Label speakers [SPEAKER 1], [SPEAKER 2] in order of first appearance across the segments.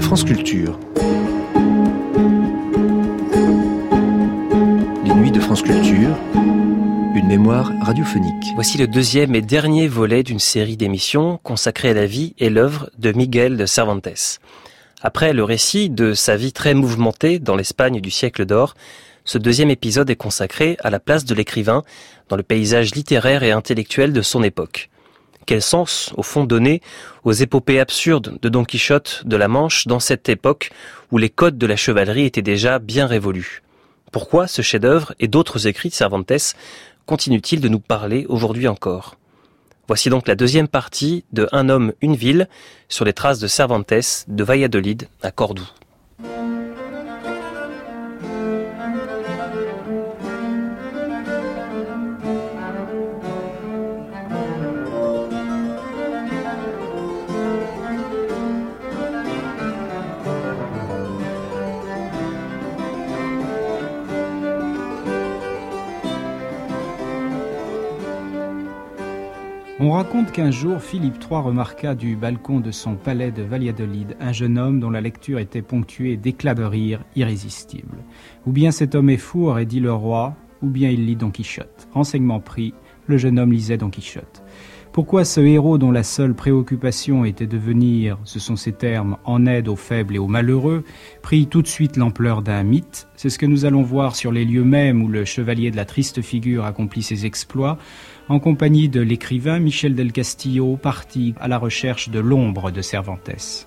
[SPEAKER 1] France Culture. Les nuits de France Culture, une mémoire radiophonique.
[SPEAKER 2] Voici le deuxième et dernier volet d'une série d'émissions consacrée à la vie et l'œuvre de Miguel de Cervantes. Après le récit de sa vie très mouvementée dans l'Espagne du siècle d'or, ce deuxième épisode est consacré à la place de l'écrivain dans le paysage littéraire et intellectuel de son époque. Quel sens, au fond, donner aux épopées absurdes de Don Quichotte de la Manche dans cette époque où les codes de la chevalerie étaient déjà bien révolus? Pourquoi ce chef-d'œuvre et d'autres écrits de Cervantes continuent-ils de nous parler aujourd'hui encore? Voici donc la deuxième partie de Un homme, une ville, sur les traces de Cervantes de Valladolid à Cordoue.
[SPEAKER 3] On raconte qu'un jour, Philippe III remarqua du balcon de son palais de Valladolid un jeune homme dont la lecture était ponctuée d'éclats de rire irrésistibles. Ou bien cet homme est fou, aurait dit le roi, ou bien il lit Don Quichotte. Renseignement pris, le jeune homme lisait Don Quichotte. Pourquoi ce héros dont la seule préoccupation était de venir, ce sont ces termes, en aide aux faibles et aux malheureux, prit tout de suite l'ampleur d'un mythe? C'est ce que nous allons voir sur les lieux mêmes où le chevalier de la triste figure accomplit ses exploits, en compagnie de l'écrivain Michel del Castillo, parti à la recherche de l'ombre de Cervantes.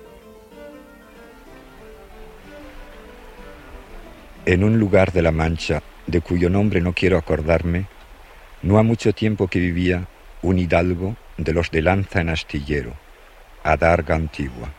[SPEAKER 4] En un lugar de la Mancha, de cuyo nombre no quiero acordarme, no ha mucho tiempo que vivía un hidalgo de los de lanza en astillero, adarga antigua.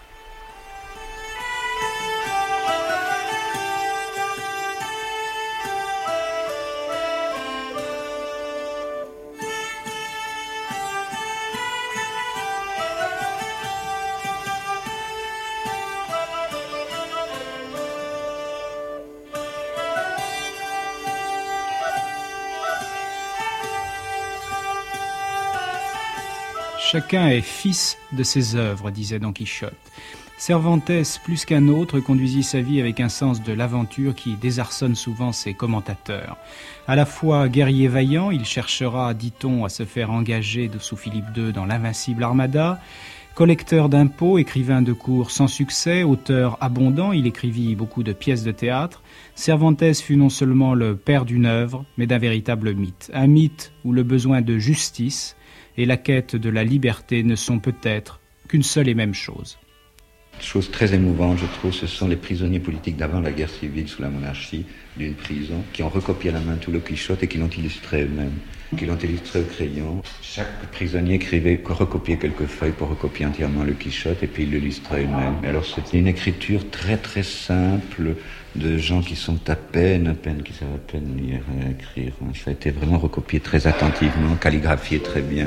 [SPEAKER 3] Chacun est fils de ses œuvres, disait Don Quichotte. Cervantes, plus qu'un autre, conduisit sa vie avec un sens de l'aventure qui désarçonne souvent ses commentateurs. À la fois guerrier vaillant, il cherchera, dit-on, à se faire engager sous Philippe II dans l'invincible armada. Collecteur d'impôts, écrivain de cour sans succès, auteur abondant, il écrivit beaucoup de pièces de théâtre. Cervantes fut non seulement le père d'une œuvre, mais d'un véritable mythe. Un mythe où le besoin de justice et la quête de la liberté ne sont peut-être qu'une seule et même chose.
[SPEAKER 4] Chose très émouvante, je trouve, ce sont les prisonniers politiques d'avant la guerre civile sous la monarchie d'une prison qui ont recopié à la main tout le Quichotte et qui l'ont illustré eux-mêmes, qui l'ont illustré au crayon. Chaque prisonnier recopiait quelques feuilles pour recopier entièrement le Quichotte et puis il l'illustrait eux-mêmes. Alors c'est une écriture très très simple de gens qui sont à peine qui savent à peine lire et écrire. Ça a été vraiment recopié très attentivement, calligraphié très bien.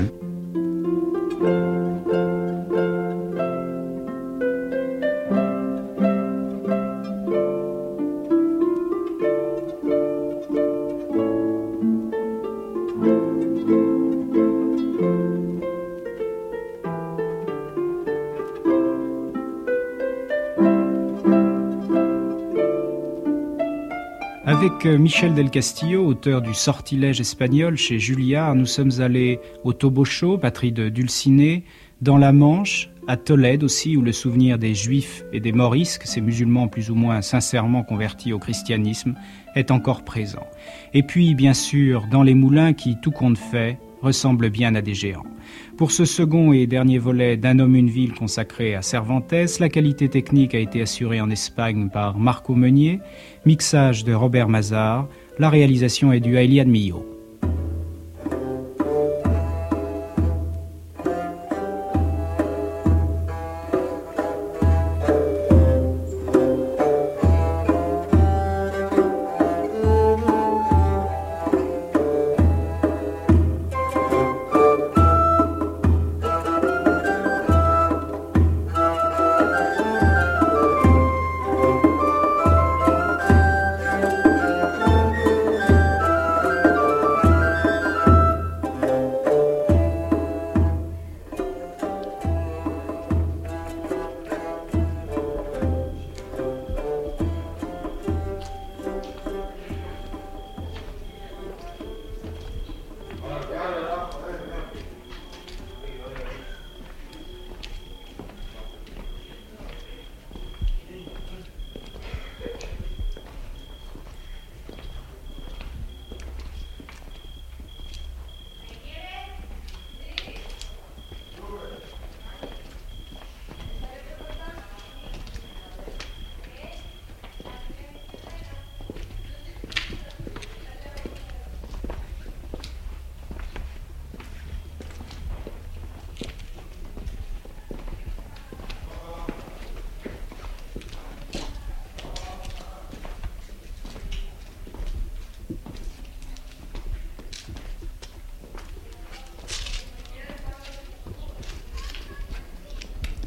[SPEAKER 3] Avec Michel del Castillo, auteur du Sortilège espagnol chez Julliard, nous sommes allés au Toboso, patrie de Dulcinée, dans la Manche, à Tolède aussi, où le souvenir des Juifs et des Morisques, ces musulmans plus ou moins sincèrement convertis au christianisme, est encore présent. Et puis, bien sûr, dans les moulins qui, tout compte fait, ressemblent bien à des géants. Pour ce second et dernier volet d'Un homme, une ville consacré à Cervantes, la qualité technique a été assurée en Espagne par Marco Meunier, mixage de Robert Mazar, la réalisation est due à Eliane Millot.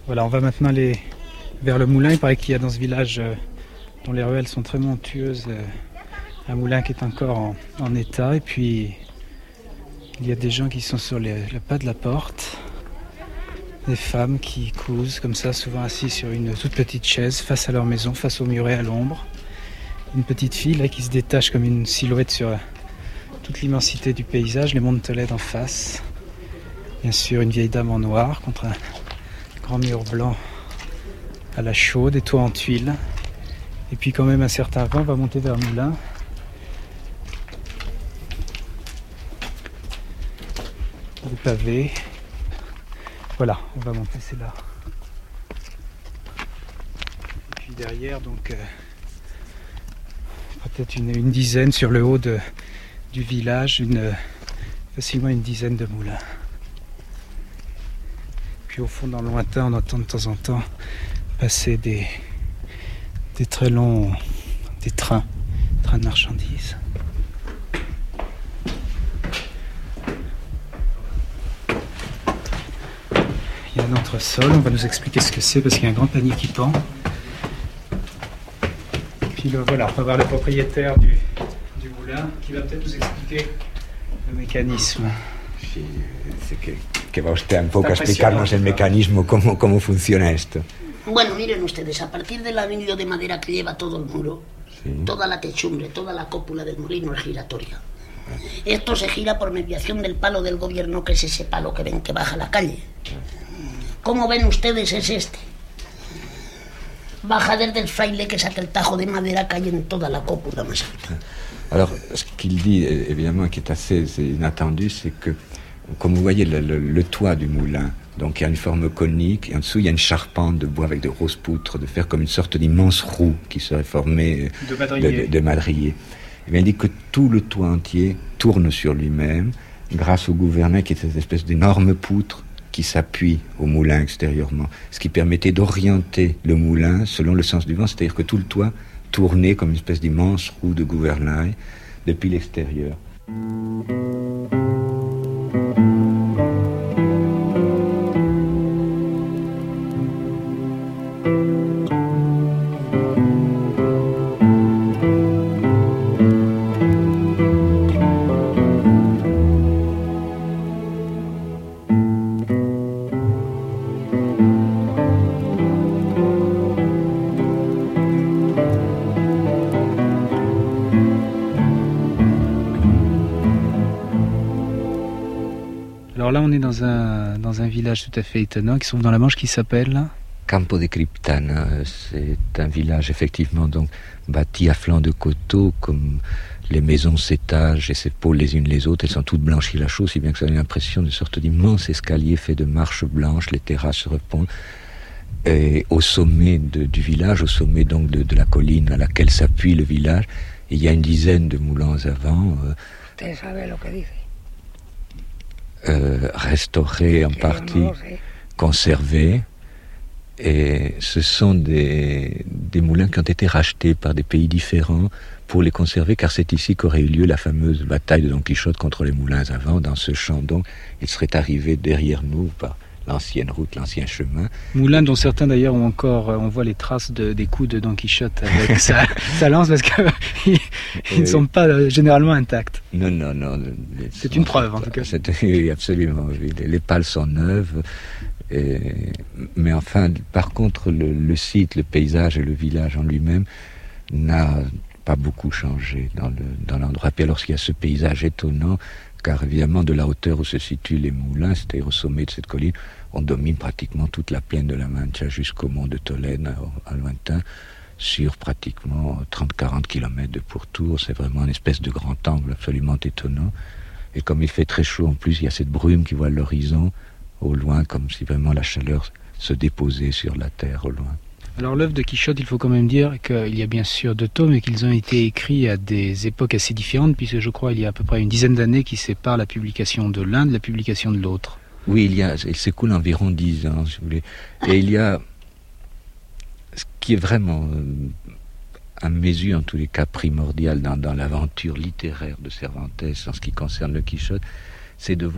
[SPEAKER 3] Voilà, on va maintenant aller vers le moulin. Il paraît qu'il y a dans ce village, dont les ruelles sont très montueuses, un moulin qui est encore en état. Et puis, il y a des gens qui sont sur le pas de la porte. Des femmes qui cousent comme ça, souvent assises sur une toute petite chaise, face à leur maison, face au muret à l'ombre. Une petite fille là qui se détache comme une silhouette sur toute l'immensité du paysage, les monts de Tolède en face. Bien sûr, une vieille dame en noir contre un grand mur blanc à la chaude, des toits en tuiles. Et puis quand même un certain vent va monter vers Moulins. Des pavés. Voilà, on va monter, c'est là. Et puis derrière, donc, peut-être une dizaine sur le haut du village, facilement une dizaine de moulins. Puis au fond, dans le lointain, on entend de temps en temps passer des très longs, des trains de marchandises. Il y a un entresol, on va nous expliquer ce que c'est parce qu'il y a un grand panier qui pend. Puis voilà, on va voir le propriétaire du moulin qui va peut-être nous expliquer le mécanisme.
[SPEAKER 4] Sí, que va usted un poco a explicarnos el mecanismo, cómo funciona esto.
[SPEAKER 5] Bueno, miren ustedes, a partir del anillo de madera que lleva todo el muro, sí, toda la techumbre, toda la cópula del molino es giratoria. Esto se gira por mediación del palo del gobierno, que es ese palo que ven que baja a la calle. Como ven ustedes, es este. Baja desde el fraile que saca el tajo de madera que hay en toda la cópula más alta.
[SPEAKER 4] Alors, ce qu'il dit, évidemment, qui est assez inattendu, c'est que, comme vous voyez, le toit du moulin, donc il y a une forme conique, et en dessous, il y a une charpente de bois avec de grosses poutres de fer, comme une sorte d'immense roue qui serait formée de madrier. Et bien, il dit que tout le toit entier tourne sur lui-même, grâce au gouvernail qui est cette espèce d'énorme poutre qui s'appuie au moulin extérieurement, ce qui permettait d'orienter le moulin selon le sens du vent, c'est-à-dire que tout le toit tournait comme une espèce d'immense roue de gouvernail depuis l'extérieur.
[SPEAKER 3] Alors là, on est dans un village tout à fait étonnant qui se trouve dans la Manche, qui s'appelle
[SPEAKER 4] Campo de Criptana. C'est un village effectivement donc bâti à flanc de coteaux, comme les maisons s'étagent et s'épaulent les unes les autres. Elles sont toutes blanchies la chaux, si bien que ça donne l'impression d'une sorte d'immense escalier fait de marches blanches. Les terrasses se répondent. Et au sommet du village, au sommet donc de la colline à laquelle s'appuie le village, il y a une dizaine de moulins à vent. Restaurés en partie, conservés, et ce sont des moulins qui ont été rachetés par des pays différents pour les conserver, car c'est ici qu'aurait eu lieu la fameuse bataille de Don Quichotte contre les moulins à vent, dans ce champ. Donc il serait arrivé derrière nous par l'ancienne route, l'ancien chemin.
[SPEAKER 3] Moulins dont certains d'ailleurs ont encore, on voit les traces des coups de Don Quichotte avec sa lance, parce qu'ils ne sont pas généralement intacts.
[SPEAKER 4] Non.
[SPEAKER 3] C'est une preuve en tout cas.
[SPEAKER 4] Oui, absolument. Oui. Les pales sont neuves. Mais enfin, par contre, le site, le paysage et le village en lui-même n'a pas beaucoup changé dans l'endroit. Puis alors, il y a ce paysage étonnant, car évidemment, de la hauteur où se situent les moulins, c'est-à-dire au sommet de cette colline, on domine pratiquement toute la plaine de la Mancha jusqu'au mont de Tolède, à lointain, sur pratiquement 30-40 km de pourtour. C'est vraiment une espèce de grand angle absolument étonnant. Et comme il fait très chaud en plus, il y a cette brume qui voit l'horizon au loin, comme si vraiment la chaleur se déposait sur la terre au loin.
[SPEAKER 3] Alors l'œuvre de Quichotte, il faut quand même dire qu'il y a bien sûr 2 tomes et qu'ils ont été écrits à des époques assez différentes, puisque je crois il y a à peu près une dizaine d'années qui séparent la publication de l'un de la publication de l'autre.
[SPEAKER 4] Oui, il s'écoule environ 10 ans, si vous voulez. Et il y a ce qui est vraiment, à mes yeux en tous les cas, primordial dans l'aventure littéraire de Cervantes en ce qui concerne le Quichotte, c'est de voir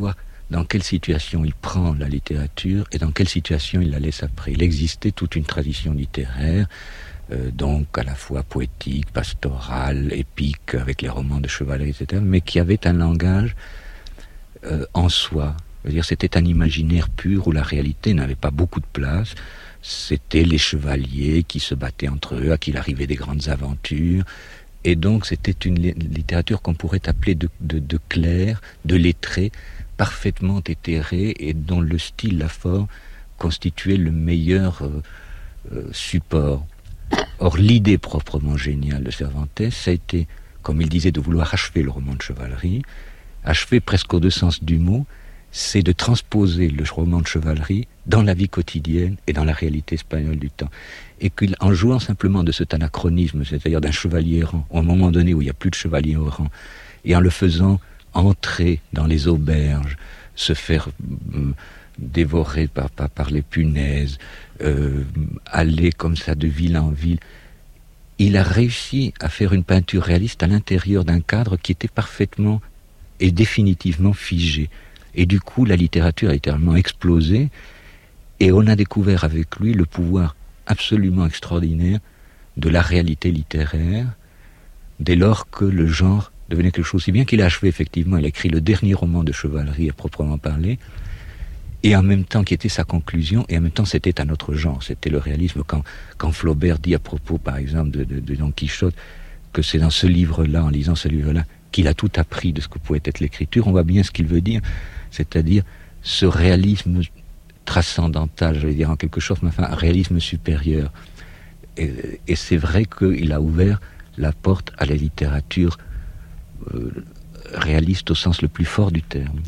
[SPEAKER 4] dans quelle situation il prend la littérature et dans quelle situation il la laisse après. Il existait toute une tradition littéraire, donc à la fois poétique, pastorale, épique, avec les romans de chevalerie, etc., mais qui avait un langage en soi. C'est-à-dire, c'était un imaginaire pur où la réalité n'avait pas beaucoup de place. C'était les chevaliers qui se battaient entre eux, à qui il arrivait des grandes aventures. Et donc, c'était une littérature qu'on pourrait appeler de claire, de lettré, parfaitement éthérée, et dont le style, la forme, constituait le meilleur support. Or, l'idée proprement géniale de Cervantes, ça a été, comme il disait, de vouloir achever le roman de chevalerie. Achever presque aux deux sens du mot, c'est de transposer le roman de chevalerie dans la vie quotidienne et dans la réalité espagnole du temps. Et qu'en jouant simplement de cet anachronisme, c'est-à-dire d'un chevalier errant, au moment donné où il n'y a plus de chevalier errant, et en le faisant entrer dans les auberges, se faire dévorer par les punaises, aller comme ça de ville en ville, il a réussi à faire une peinture réaliste à l'intérieur d'un cadre qui était parfaitement et définitivement figé. Et du coup, la littérature a littéralement explosé, et on a découvert avec lui le pouvoir absolument extraordinaire de la réalité littéraire, dès lors que le genre devenait quelque chose. Si bien qu'il a achevé, effectivement, il a écrit le dernier roman de chevalerie à proprement parler, et en même temps qui était sa conclusion, et en même temps c'était un autre genre, c'était le réalisme. Quand Flaubert dit à propos, par exemple, de Don Quichotte, que c'est dans ce livre-là, en lisant ce livre-là, qu'il a tout appris de ce que pouvait être l'écriture, on voit bien ce qu'il veut dire, c'est-à-dire ce réalisme transcendantal, je vais dire en quelque chose, mais enfin un réalisme supérieur. Et c'est vrai qu'il a ouvert la porte à la littérature réaliste au sens le plus fort du terme.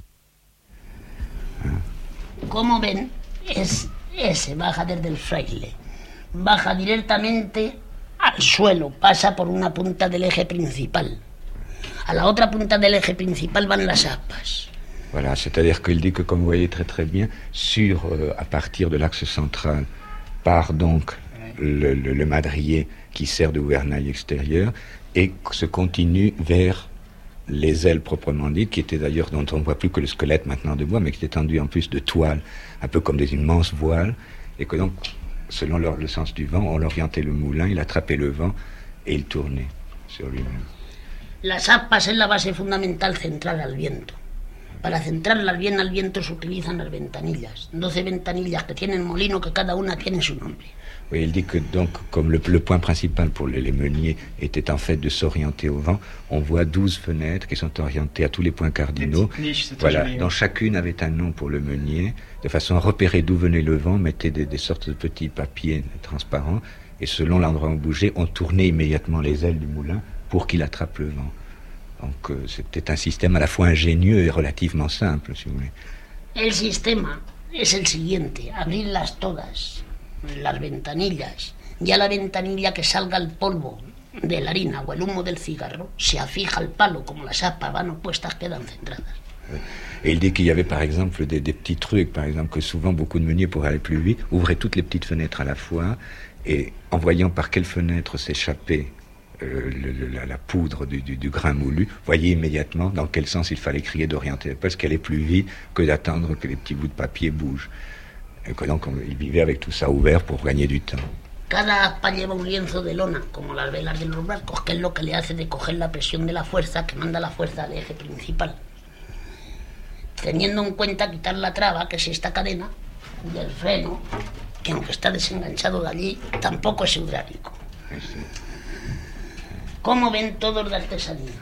[SPEAKER 5] Como ven, ese baja desde el fraile, baja directamente al suelo, pasa por una punta del eje principal. À la otra punta del eje principal van las aspas.
[SPEAKER 4] Voilà, c'est-à-dire qu'il dit que, comme vous voyez très très bien, à partir de l'axe central, part donc le madrier qui sert de gouvernail extérieur et se continue vers les ailes proprement dites, qui étaient d'ailleurs, dont on ne voit plus que le squelette maintenant de bois, mais qui étaient tendues en plus de toile, un peu comme des immenses voiles, et que donc, selon le sens du vent, on orientait le moulin, il attrapait le vent et il tournait sur lui-même.
[SPEAKER 5] Las aspas es la base fundamental central al viento. Para centrarlas bien al viento se utilizan las ventanillas. 12 ventanillas que tienen molino, que cada una tiene su nombre.
[SPEAKER 4] Oui, il dit que donc, comme le point principal pour les meuniers était en fait de s'orienter au vent, on voit 12 fenêtres qui sont orientées à tous les points cardinaux.
[SPEAKER 3] Niches,
[SPEAKER 4] voilà, dont chacune avait un nom pour le meunier, de façon à repérer d'où venait le vent, mettait des sortes de petits papiers transparents, et selon l'endroit où on bougeait, on tournait immédiatement les ailes du moulin pour qu'il attrape le vent. Donc c'était un système à la fois ingénieux et relativement simple, si vous voulez.
[SPEAKER 5] El sistema es el siguiente: abrirlas todas, las ventanillas. Ya la ventanilla que salga el polvo de la harina o el humo del cigarro se afija al palo, como las aspas van opuestas, quedan centradas.
[SPEAKER 4] Et il dit qu'il y avait par exemple des petits trucs, par exemple que souvent beaucoup de meuniers, pour aller plus vite, ouvraient toutes les petites fenêtres à la fois, et en voyant par quelle fenêtre s'échappait la poudre du grain moulu, voyez immédiatement dans quel sens il fallait crier d'orienter, parce qu'elle est plus vite que d'attendre que les petits bouts de papier bougent. Et que donc il vivait avec tout ça ouvert pour gagner du temps.
[SPEAKER 5] Cada aspa lleva un lienzo de lona, como las velas de los barcos, que es lo que le hace de coger la presión de la fuerza, que manda la fuerza al eje principal. Teniendo en cuenta quitar la traba, que es esta cadena, del freno, que aunque está desenganchado de allí, tampoco es hidráulico. ¿Cómo ven todos de artesanía?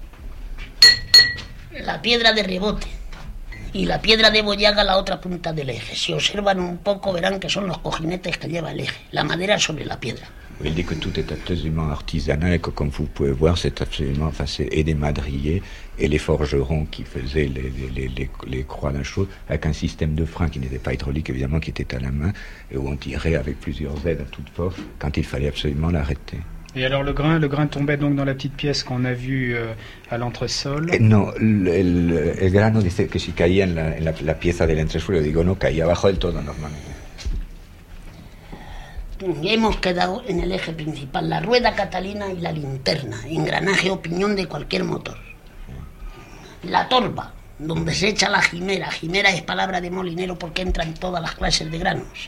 [SPEAKER 5] La piedra de rebote y la piedra de boyaga a la otra punta del eje. Si observan un poco verán que son los cojinetes que lleva el eje, la madera sobre la piedra.
[SPEAKER 4] Il dit que tout est absolument artisanal et que, comme vous pouvez voir, c'est absolument, et des madriers et les forgerons qui faisaient les croix d'un chose, avec un système de frein qui n'était pas hydraulique, évidemment, qui était à la main, et où on tirait avec plusieurs aides à toute force quand il fallait absolument l'arrêter.
[SPEAKER 3] Et alors le grain tombait donc dans la petite pièce qu'on a vue à l'entresol.
[SPEAKER 4] No, el grano dice que si caía en la pieza del entresuelo, digo, no, caía abajo del todo normalmente.
[SPEAKER 5] Hemos quedado en el eje principal, la rueda catalina y la linterna, engranaje o piñón de cualquier motor. La torba, donde se echa la jimera. Jimera es palabra de molinero porque entra en todas las clases de granos.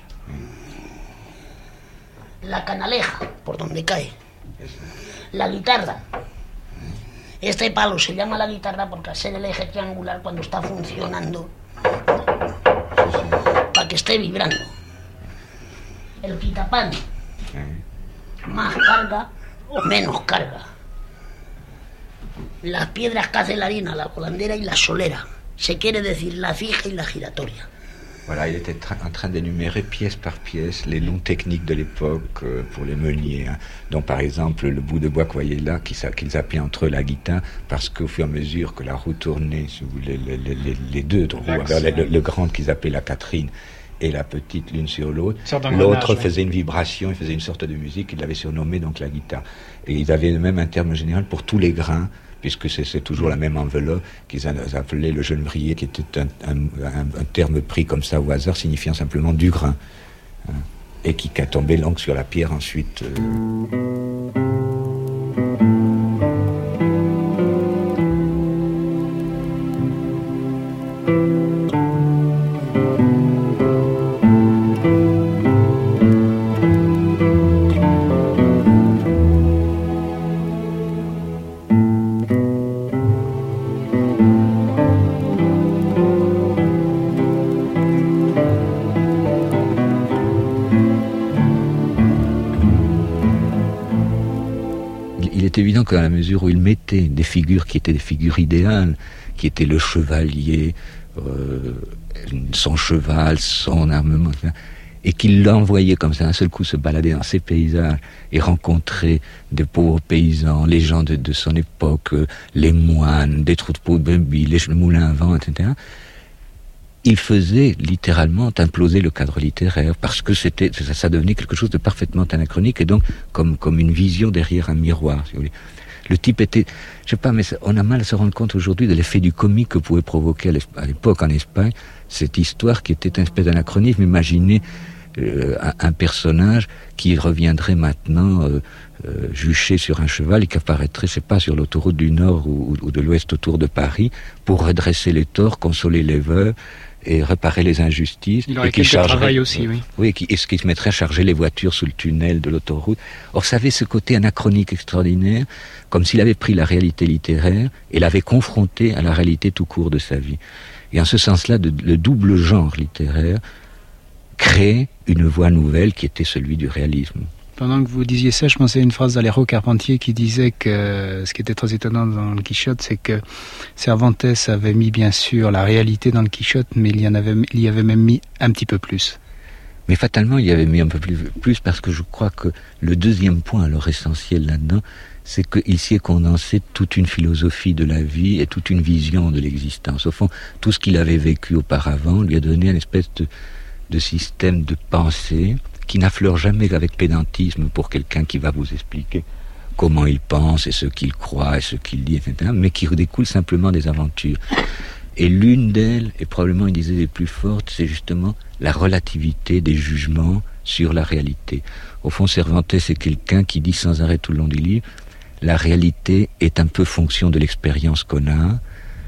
[SPEAKER 5] La canaleja, por donde cae. La guitarra. Este palo se llama la guitarra porque al ser el eje triangular, cuando está funcionando, para que esté vibrando. El quitapán, más carga o menos carga. Las piedras que hace la harina, la volandera y la solera. Se quiere decir la fija y la giratoria.
[SPEAKER 4] Voilà, il était en train d'énumérer pièce par pièce les noms techniques de l'époque pour les meuniers. Hein. Donc par exemple, le bout de bois que vous voyez là, qu'ils appelaient entre eux la guitare, parce qu'au fur et à mesure que la roue tournait, si vous voulez, les deux roues, le grand qu'ils appelaient la Catherine et la petite l'une sur l'autre, l'autre faisait une vibration, il faisait une sorte de musique, ils l'avaient surnommé donc la guitare. Et ils avaient même un terme général pour tous les grains, puisque c'est toujours la même enveloppe, qu'ils appelaient le genévrier, qui était un terme pris comme ça au hasard, signifiant simplement du grain, hein, et qui tombait donc sur la pierre ensuite. Évident qu'à la mesure où il mettait des figures qui étaient des figures idéales, qui étaient le chevalier, son cheval, son armement, et qu'il l'envoyait comme ça, d'un seul coup se balader dans ces paysages et rencontrer des pauvres paysans, les gens de son époque, les moines, des trous de peau de brebis, les moulins à vent, etc., il faisait littéralement imploser le cadre littéraire parce que ça devenait quelque chose de parfaitement anachronique et donc comme une vision derrière un miroir, si vous voulez. Le type était, je sais pas, mais on a mal à se rendre compte aujourd'hui de l'effet du comique que pouvait provoquer à l'époque en Espagne cette histoire qui était une espèce d'anachronisme. Imaginez un personnage qui reviendrait maintenant juché sur un cheval et qui apparaîtrait, je sais pas, sur l'autoroute du Nord ou de l'Ouest autour de Paris pour redresser les torts, consoler les veuves et réparer les injustices.
[SPEAKER 3] Il aurait
[SPEAKER 4] et qui
[SPEAKER 3] quelques travail aussi, oui.
[SPEAKER 4] Oui, et qui se mettrait à charger les voitures sous le tunnel de l'autoroute. Or, ça avait ce côté anachronique extraordinaire, comme s'il avait pris la réalité littéraire et l'avait confrontée à la réalité tout court de sa vie. Et en ce sens-là, le double genre littéraire crée une voie nouvelle qui était celui du réalisme.
[SPEAKER 3] Pendant que vous disiez ça, je pensais à une phrase d'Alejo Carpentier qui disait que ce qui était très étonnant dans le Quichotte, c'est que Cervantes avait mis bien sûr la réalité dans le Quichotte, mais il y avait même mis un petit peu plus.
[SPEAKER 4] Mais fatalement, il y avait mis un peu plus parce que je crois que le deuxième point, alors essentiel là-dedans, c'est qu'il s'y est condensé toute une philosophie de la vie et toute une vision de l'existence. Au fond, tout ce qu'il avait vécu auparavant lui a donné une espèce de système de pensée qui n'affleure jamais avec pédantisme pour quelqu'un qui va vous expliquer comment il pense et ce qu'il croit et ce qu'il dit, etc., mais qui découle simplement des aventures. Et l'une d'elles, et probablement une des les plus fortes, c'est justement la relativité des jugements sur la réalité. Au fond, Cervantes est quelqu'un qui dit sans arrêt tout le long du livre, la réalité est un peu fonction de l'expérience qu'on a,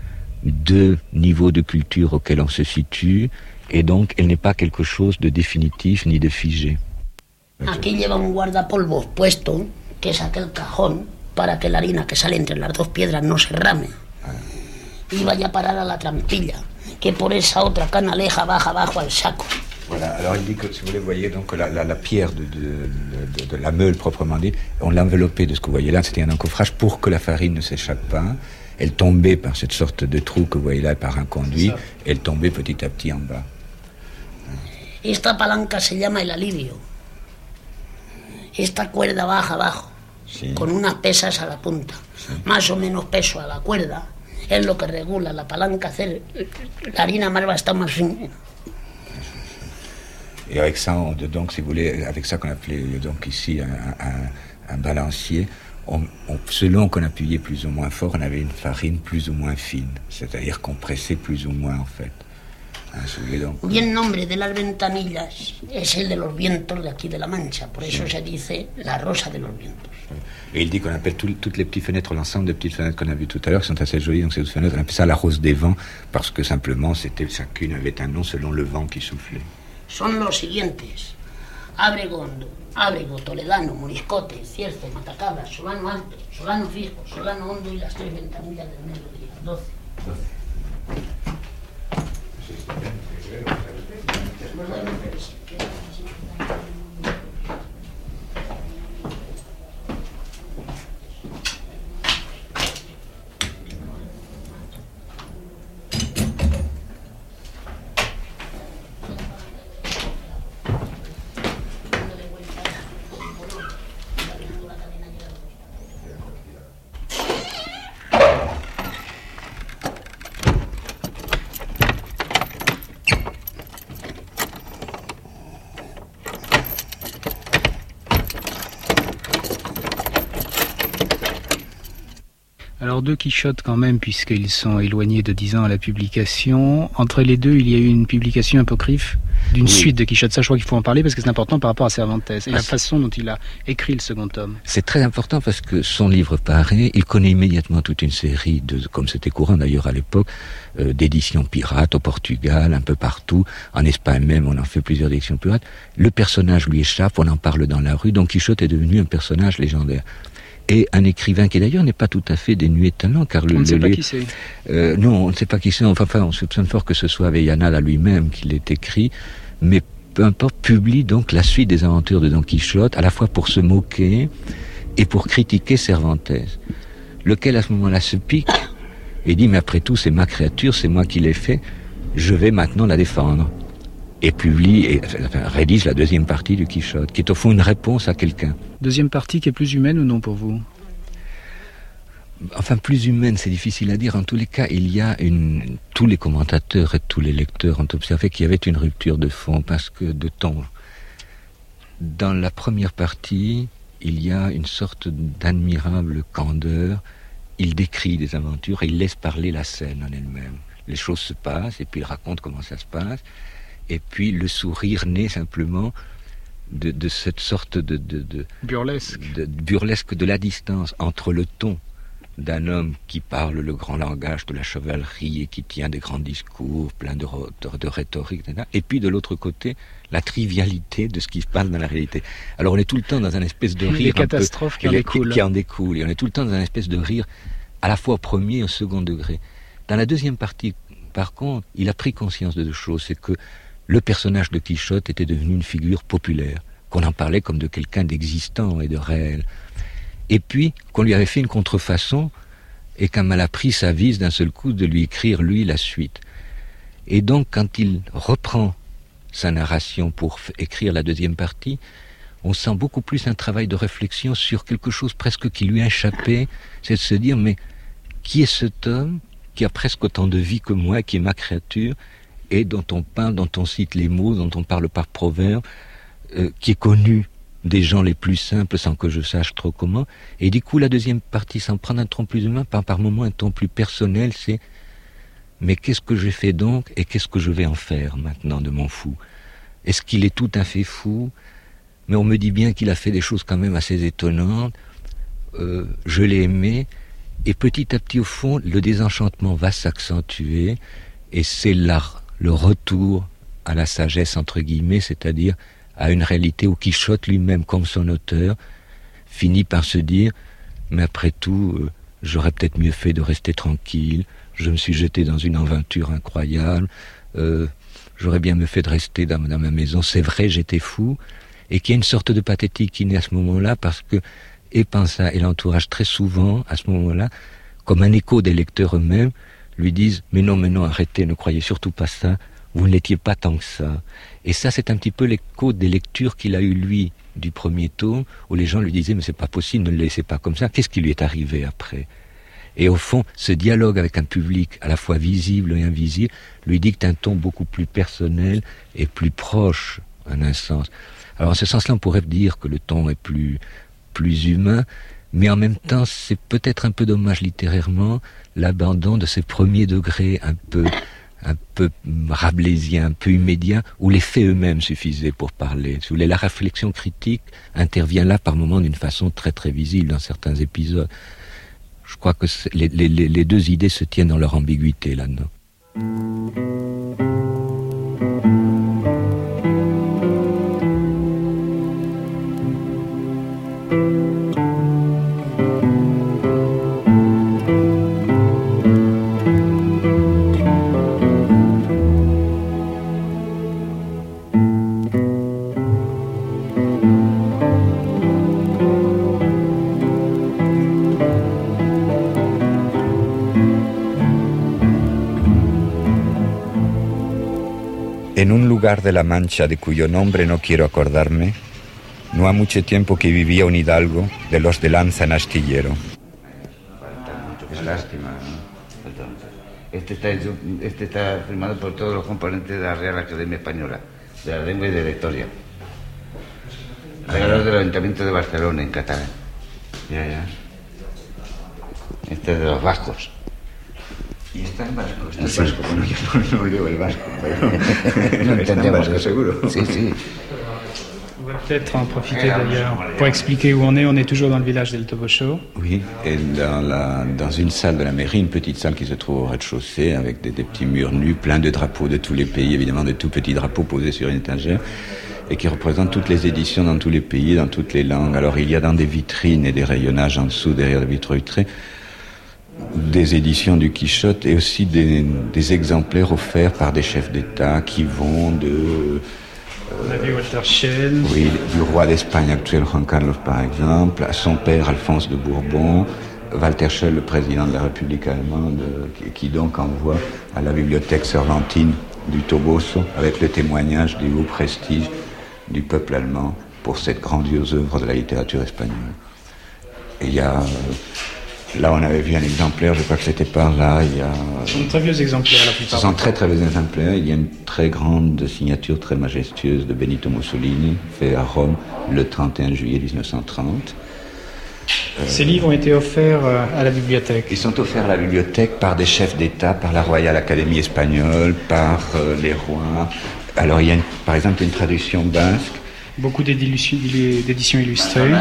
[SPEAKER 4] de niveau de culture auquel on se situe, et donc elle n'est pas quelque chose de définitif ni de figé.
[SPEAKER 5] Aquí lleva un guardapolvos puesto, que es aquel cajón, para que la harina que sale entre las dos piedras no se rame y vaya a parar a la trampilla, que por esa otra canaleja baja abajo al saco.
[SPEAKER 4] Voilà, alors il dit que, si vous voulez, voyez donc la pierre de la meule proprement dite, on l'enveloppait de ce que vous voyez là, c'était un encoffrage pour que la farine ne s'échappe pas. Elle tombait par cette sorte de trou que vous voyez là, par un conduit, elle tombait petit à petit en bas.
[SPEAKER 5] Esta palanca se llama el alivio. Esta cuerda baja abajo, sí, con unas pesas a la punta, sí, más o menos peso a la cuerda, es lo que regula la palanca, hacer la harina más va a estar más fina.
[SPEAKER 4] Et avec ça, donc, si vous voulez, avec ça qu'on appelait donc ici un balancier, selon qu'on appuyait plus ou moins fort, on avait une farine plus ou moins fine, c'est-à-dire qu'on pressait plus ou moins en fait.
[SPEAKER 5] Y el nombre de las ventanillas es el de los vientos de aquí de la Mancha. Por eso se dice la rosa de los vientos.
[SPEAKER 4] Et il dit qu'on appelle toutes les petites fenêtres, l'ensemble des petites fenêtres qu'on a vues tout à l'heure, qui sont assez jolies, donc ces fenêtres, on appelle ça la rose des vents, parce que simplement, chacune avait un nom selon le vent qui soufflait.
[SPEAKER 5] Son los siguientes: Abregondo, Ábrego, Toledano, Moriscote, Cierzo, Matacabra, Solano Alto, Solano Fijo, Solano Hondo y las 3 ventanillas del mediodía. 12.
[SPEAKER 3] Alors 2 Quichotte quand même, puisqu'ils sont éloignés de 10 ans à la publication. Entre les deux, il y a eu une publication apocryphe d'une suite de Quichotte. Ça, je crois qu'il faut en parler parce que c'est important par rapport à Cervantes et la façon dont il a écrit le second tome.
[SPEAKER 4] C'est très important parce que son livre paraît, il connaît immédiatement toute une série de, comme c'était courant d'ailleurs à l'époque, d'éditions pirates au Portugal, un peu partout. En Espagne même, on en fait plusieurs éditions pirates. Le personnage lui échappe, on en parle dans la rue. Donc Quichotte est devenu un personnage légendaire. Et un écrivain qui d'ailleurs n'est pas tout à fait dénué de talent, car
[SPEAKER 3] on ne sait pas qui c'est.
[SPEAKER 4] Non, on ne sait pas qui c'est. Enfin, on soupçonne fort que ce soit Avellaneda lui-même qui l'ait écrit, mais peu importe, publie donc la suite des aventures de Don Quichotte, à la fois pour se moquer et pour critiquer Cervantes, lequel à ce moment-là se pique et dit, mais après tout, c'est ma créature, c'est moi qui l'ai fait, je vais maintenant la défendre. Et publie, et rédige la deuxième partie du Quichotte, qui est au fond une réponse à quelqu'un.
[SPEAKER 3] Deuxième partie qui est plus humaine ou non pour vous ?
[SPEAKER 4] Enfin, plus humaine, c'est difficile à dire. En tous les cas, tous les commentateurs et tous les lecteurs ont observé qu'il y avait une rupture de fond, parce que de temps, dans la première partie, il y a une sorte d'admirable candeur. Il décrit des aventures et il laisse parler la scène en elle-même. Les choses se passent et puis il raconte comment ça se passe. Et puis le sourire naît simplement de cette sorte de burlesque de la distance entre le ton d'un homme qui parle le grand langage de la chevalerie et qui tient des grands discours pleins de rhétorique, etc. Et puis de l'autre côté, la trivialité de ce qui se passe dans la réalité. Alors on est tout le temps dans un espèce de rire...
[SPEAKER 3] Les catastrophes qui en
[SPEAKER 4] découlent. Et on est tout le temps dans un espèce de rire à la fois au premier et au second degré. Dans la deuxième partie, par contre, il a pris conscience de 2 choses. C'est que le personnage de Quichotte était devenu une figure populaire, qu'on en parlait comme de quelqu'un d'existant et de réel. Et puis, qu'on lui avait fait une contrefaçon, et qu'un mal a pris s'avise d'un seul coup de lui écrire, lui, la suite. Et donc, quand il reprend sa narration pour écrire la deuxième partie, on sent beaucoup plus un travail de réflexion sur quelque chose presque qui lui a échappé, c'est de se dire, mais qui est cet homme qui a presque autant de vie que moi, qui est ma créature, et dont on parle, dont on cite les mots, dont on parle par proverbe, qui est connu des gens les plus simples sans que je sache trop comment. Et du coup, la deuxième partie, sans prendre un ton plus humain, par moments un ton plus personnel, c'est « Mais qu'est-ce que j'ai fait donc et qu'est-ce que je vais en faire maintenant de mon fou ? Est-ce qu'il est tout à fait fou ? Mais on me dit bien qu'il a fait des choses quand même assez étonnantes. Je l'ai aimé. Et petit à petit, au fond, le désenchantement va s'accentuer. Et c'est là le retour à la sagesse, entre guillemets, c'est-à-dire à une réalité où Quichotte lui-même, comme son auteur, finit par se dire « Mais après tout, j'aurais peut-être mieux fait de rester tranquille, je me suis jeté dans une aventure incroyable, j'aurais bien mieux fait de rester dans ma maison, c'est vrai, j'étais fou. » Et qu'il y a une sorte de pathétique qui naît à ce moment-là, parce que et Pansa et l'entourage très souvent, à ce moment-là, comme un écho des lecteurs eux-mêmes, lui disent « Mais non, arrêtez, ne croyez surtout pas ça, vous ne l'étiez pas tant que ça. » Et ça, c'est un petit peu l'écho des lectures qu'il a eu, lui, du premier tome, où les gens lui disaient « Mais c'est pas possible, ne le laissez pas comme ça, qu'est-ce qui lui est arrivé après ?» Et au fond, ce dialogue avec un public à la fois visible et invisible lui dicte un ton beaucoup plus personnel et plus proche, en un sens. Alors, en ce sens-là, on pourrait dire que le ton est plus humain, mais en même temps, c'est peut-être un peu dommage littérairement, l'abandon de ces premiers degrés un peu un peu rabelaisien, un peu immédiat, où les faits eux-mêmes suffisaient pour parler. Si vous voulez, la réflexion critique intervient là par moments d'une façon très très visible dans certains épisodes. Je crois que les deux idées se tiennent dans leur ambiguïté là-dedans. En un lugar de la Mancha de cuyo nombre no quiero acordarme, no ha mucho tiempo que vivía un hidalgo de los de lanza en astillero.
[SPEAKER 6] Es lástima, ¿no? Este está firmado por todos los componentes de la Real Academia Española, de la Lengua y de la Historia. Regalo del Ayuntamiento de Barcelona, en catalán. Ya. Este es de los vascos.
[SPEAKER 4] Y está en vasco,
[SPEAKER 6] está en vasco.
[SPEAKER 4] Bueno, yo no digo el vasco, pero
[SPEAKER 6] no entendemos
[SPEAKER 4] vasco, seguro.
[SPEAKER 6] Sí.
[SPEAKER 3] On va peut-être en profiter d'ailleurs pour expliquer où on est. On est toujours dans le village del Toboso.
[SPEAKER 4] Oui, et dans une salle de la mairie, une petite salle qui se trouve au rez-de-chaussée avec des petits murs nus, plein de drapeaux de tous les pays, évidemment de tout petits drapeaux posés sur une étagère et qui représentent toutes les éditions dans tous les pays, dans toutes les langues. Alors il y a dans des vitrines et des rayonnages en dessous, derrière les vitres vitrées, des éditions du Quichotte et aussi des exemplaires offerts par des chefs d'État qui vont de...
[SPEAKER 3] On a vu Walter Scheel.
[SPEAKER 4] Oui, du roi d'Espagne actuel, Juan Carlos par exemple, à son père Alphonse de Bourbon, Walter Scheel, le président de la République allemande, qui donc envoie à la bibliothèque Cervantine du Toboso avec le témoignage du haut prestige du peuple allemand pour cette grandiose œuvre de la littérature espagnole. Et il y a... Là, on avait vu un exemplaire, je crois que c'était par là, il y a...
[SPEAKER 3] Ce sont de très vieux exemplaires, la plupart.
[SPEAKER 4] Ce sont très très vieux exemplaires. Il y a une très grande signature, très majestueuse de Benito Mussolini, fait à Rome le 31 juillet 1930.
[SPEAKER 3] Ces livres ont été offerts à la bibliothèque.
[SPEAKER 4] Ils sont offerts à la bibliothèque par des chefs d'État, par la Royal Académie espagnole, par les rois. Alors, il y a par exemple une traduction basque.
[SPEAKER 3] Beaucoup d'éditions illustrées.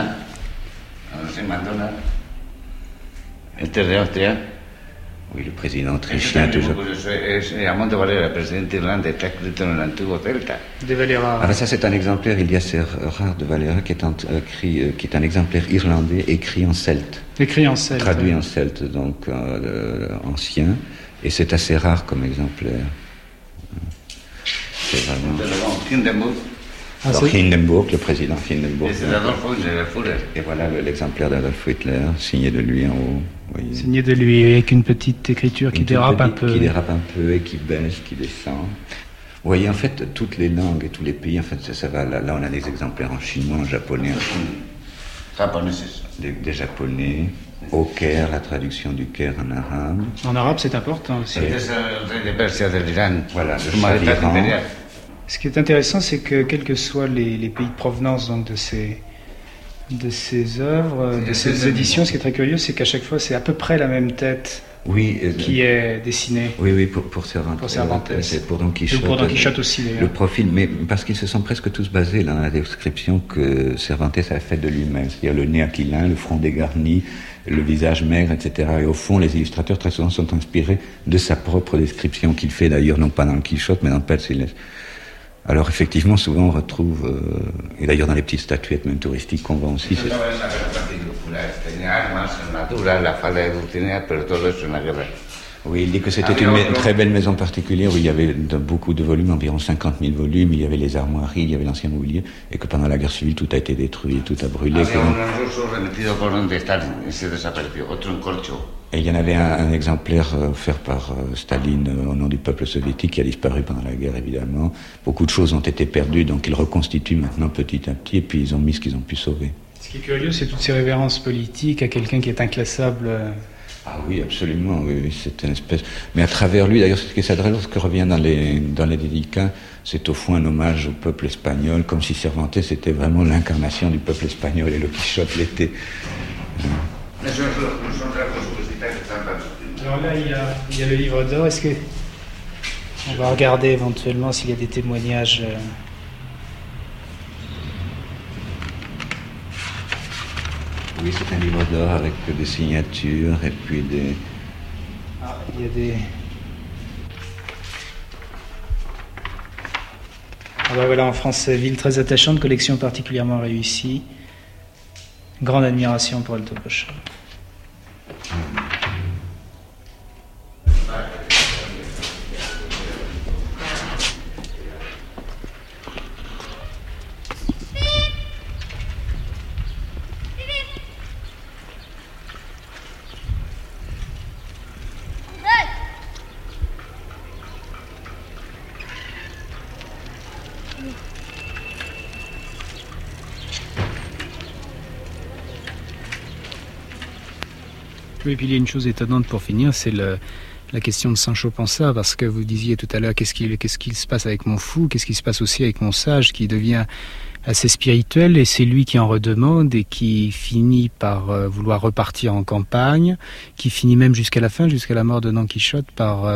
[SPEAKER 6] Este es de Austria.
[SPEAKER 4] Oui, le président autrichien toujours.
[SPEAKER 6] Es Ramón de Valera, presidente irlandés, está escrito en el antiguo celta.
[SPEAKER 3] De Valera.
[SPEAKER 4] Ah ben ça c'est un exemplaire, il y a ces rares de Valera qui est un exemplaire irlandais écrit en celte.
[SPEAKER 3] Écrit en celte.
[SPEAKER 4] Traduit en celte, donc ancien. Et c'est assez rare comme exemplaire. C'est vraiment... Alors Hindenburg, le président Hindenburg. Et voilà l'exemplaire d'Adolf Hitler, signé de lui en haut. Voyez.
[SPEAKER 3] Signé de lui, avec une petite écriture qui dérape un peu.
[SPEAKER 4] Qui dérape un peu et qui baisse, qui descend. Vous voyez, en fait, toutes les langues et tous les pays, en fait, ça va. Là, on a des exemplaires en chinois, en japonais. Des japonais. Au Caire, la traduction du Caire en arabe.
[SPEAKER 3] En arabe, c'est important aussi.
[SPEAKER 4] Voilà, le Shah d'Iran.
[SPEAKER 3] Ce qui est intéressant, c'est que quels que soient les pays de provenance donc, de ces œuvres, de ces éditions, ce qui est très curieux, c'est qu'à chaque fois, c'est à peu près la même tête qui est dessinée.
[SPEAKER 4] Oui, pour Cervantes.
[SPEAKER 3] Pour Cervantes.
[SPEAKER 4] C'est pour Don Quichotte.
[SPEAKER 3] Et pour Don Quichotte aussi, d'ailleurs.
[SPEAKER 4] Le profil, mais parce qu'ils se sont presque tous basés là, dans la description que Cervantes a fait de lui-même. C'est-à-dire le nez aquilin, le front dégarni, le visage maigre, etc. Et au fond, les illustrateurs, très souvent, sont inspirés de sa propre description qu'il fait d'ailleurs, non pas dans le Quichotte, mais dans Persiles. Alors effectivement, souvent on retrouve, et d'ailleurs dans les petites statuettes même touristiques qu'on voit aussi... Oui, il dit que c'était une très belle maison particulière où il y avait beaucoup de volumes, environ 50 000 volumes, il y avait les armoiries, il y avait l'ancien mobilier, et que pendant la guerre civile tout a été détruit, tout a brûlé. Et il y en avait un exemplaire offert par Staline au nom du peuple soviétique qui a disparu pendant la guerre évidemment. Beaucoup de choses ont été perdues, donc ils reconstituent maintenant petit à petit, et puis ils ont mis ce qu'ils ont pu sauver.
[SPEAKER 3] Ce qui est curieux, c'est toutes ces révérences politiques à quelqu'un qui est inclassable.
[SPEAKER 4] Ah oui, absolument, oui, c'est une espèce... Mais à travers lui, d'ailleurs, ce qui s'adresse, lorsque revient dans les dédicats, c'est au fond un hommage au peuple espagnol, comme si Cervantes était vraiment l'incarnation du peuple espagnol, et le Quichotte l'était.
[SPEAKER 3] Alors là, il y a le livre d'or. Est-ce que On va regarder éventuellement s'il y a des témoignages.
[SPEAKER 4] Oui, c'est un livre d'or avec des signatures et puis des...
[SPEAKER 3] Ah, il y a des... Ah ben voilà, en France, ville très attachante, collection particulièrement réussie. Grande admiration pour Alto Boschal. Oui, et puis il y a une chose étonnante pour finir, c'est la question de Sancho Panza, parce que vous disiez tout à l'heure qu'est-ce qu'il se passe avec mon fou, qu'est-ce qui se passe aussi avec mon sage, qui devient assez spirituel, et c'est lui qui en redemande et qui finit par vouloir repartir en campagne, qui finit même jusqu'à la fin, jusqu'à la mort de Don Quichotte, par...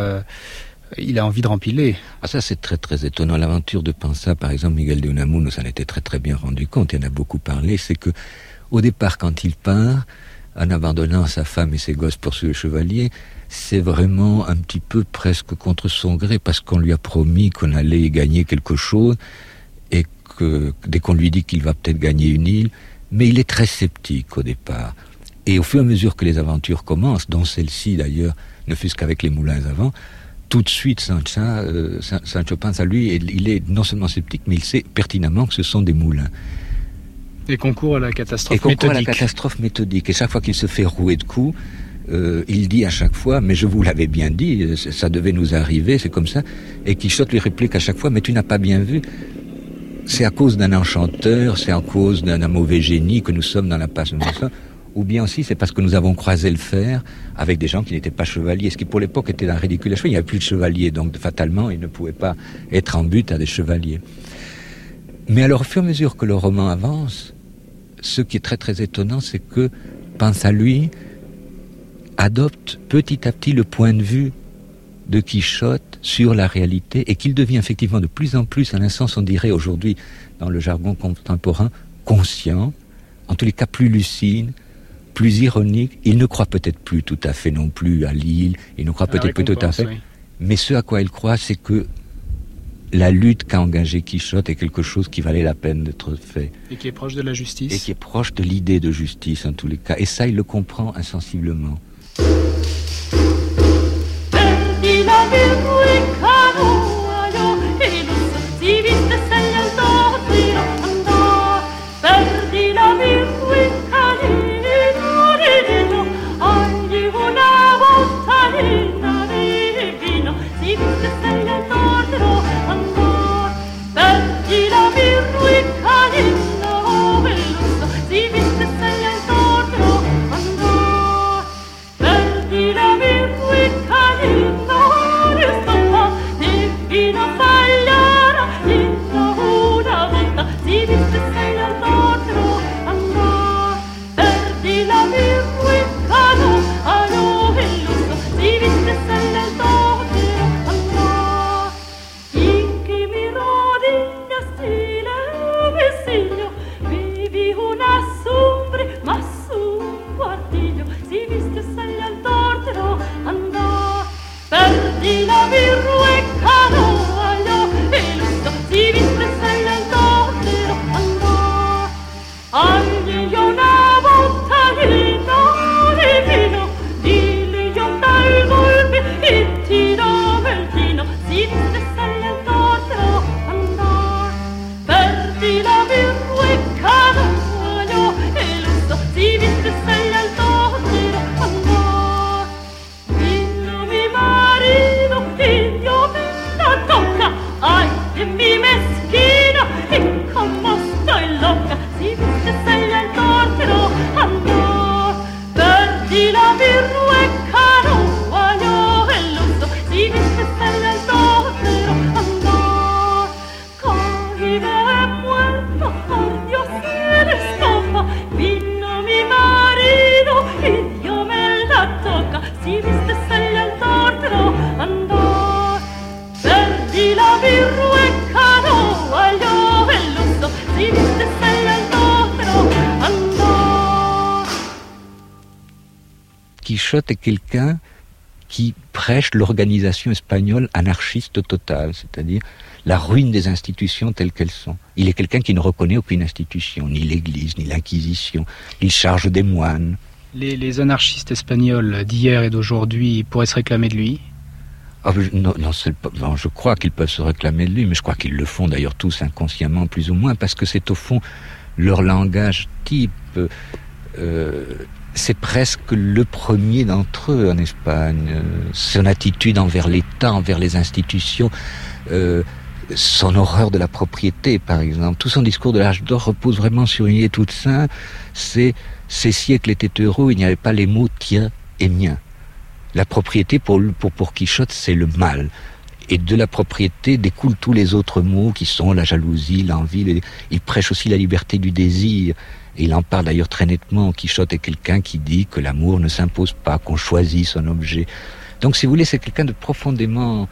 [SPEAKER 3] il a envie de rempiler.
[SPEAKER 4] Ah, ça c'est très très étonnant. L'aventure de Panza, par exemple, Miguel de Unamuno s'en était très très bien rendu compte, il en a beaucoup parlé, c'est que au départ quand il part, en abandonnant sa femme et ses gosses pour suivre le chevalier, c'est vraiment un petit peu presque contre son gré, parce qu'on lui a promis qu'on allait gagner quelque chose, et que dès qu'on lui dit qu'il va peut-être gagner une île, mais il est très sceptique au départ. Et au fur et à mesure que les aventures commencent, dont celle-ci d'ailleurs, ne fût-ce qu'avec les moulins avant, tout de suite Sancho Panza, lui, il est non seulement sceptique, mais il sait pertinemment que ce sont des moulins.
[SPEAKER 3] Et concourt à la catastrophe méthodique.
[SPEAKER 4] Et chaque fois qu'il se fait rouer de coups, il dit à chaque fois, mais je vous l'avais bien dit, ça devait nous arriver, c'est comme ça. Et Quichotte lui réplique à chaque fois, mais tu n'as pas bien vu. C'est à cause d'un enchanteur, c'est à cause d'un mauvais génie que nous sommes dans la passe de ça. Ou bien aussi, c'est parce que nous avons croisé le fer avec des gens qui n'étaient pas chevaliers, ce qui pour l'époque était un ridicule. Il n'y avait plus de chevaliers, donc fatalement, ils ne pouvaient pas être en but à des chevaliers. Mais alors, au fur et à mesure que le roman avance, ce qui est très très étonnant, c'est que Panza, lui, adopte petit à petit le point de vue de Quichotte sur la réalité, et qu'il devient effectivement de plus en plus, à un sens on dirait aujourd'hui, dans le jargon contemporain, conscient, en tous les cas plus lucide, plus ironique. Il ne croit peut-être plus tout à fait non plus à l'île, il ne croit peut-être plus tout à fait, oui. Mais ce à quoi il croit, c'est que la lutte qu'a engagée Quichotte est quelque chose qui valait la peine d'être fait.
[SPEAKER 3] Et qui est proche de la justice.
[SPEAKER 4] Et qui est proche de l'idée de justice en tous les cas. Et ça, il le comprend insensiblement. Quichotte est quelqu'un qui prêche l'organisation espagnole anarchiste totale, c'est-à-dire la ruine des institutions telles qu'elles sont. Il est quelqu'un qui ne reconnaît aucune institution, ni l'Église, ni l'Inquisition. Il charge des moines.
[SPEAKER 3] Les anarchistes espagnols d'hier et d'aujourd'hui pourraient se réclamer de lui?
[SPEAKER 4] Non, je crois qu'ils peuvent se réclamer de lui, mais je crois qu'ils le font d'ailleurs tous inconsciemment, plus ou moins, parce que c'est au fond leur langage type. C'est presque le premier d'entre eux en Espagne. Son attitude envers l'État, envers les institutions, son horreur de la propriété, par exemple. Tout son discours de l'âge d'or repose vraiment sur une idée toute simple. Ces siècles étaient heureux, il n'y avait pas les mots tien et mien. La propriété, pour Quichotte, c'est le mal. Et de la propriété découlent tous les autres mots qui sont la jalousie, l'envie. Il prêche aussi la liberté du désir. Et il en parle d'ailleurs très nettement. Quichotte est quelqu'un qui dit que l'amour ne s'impose pas, qu'on choisit son objet. Donc, si vous voulez, c'est quelqu'un de profondément...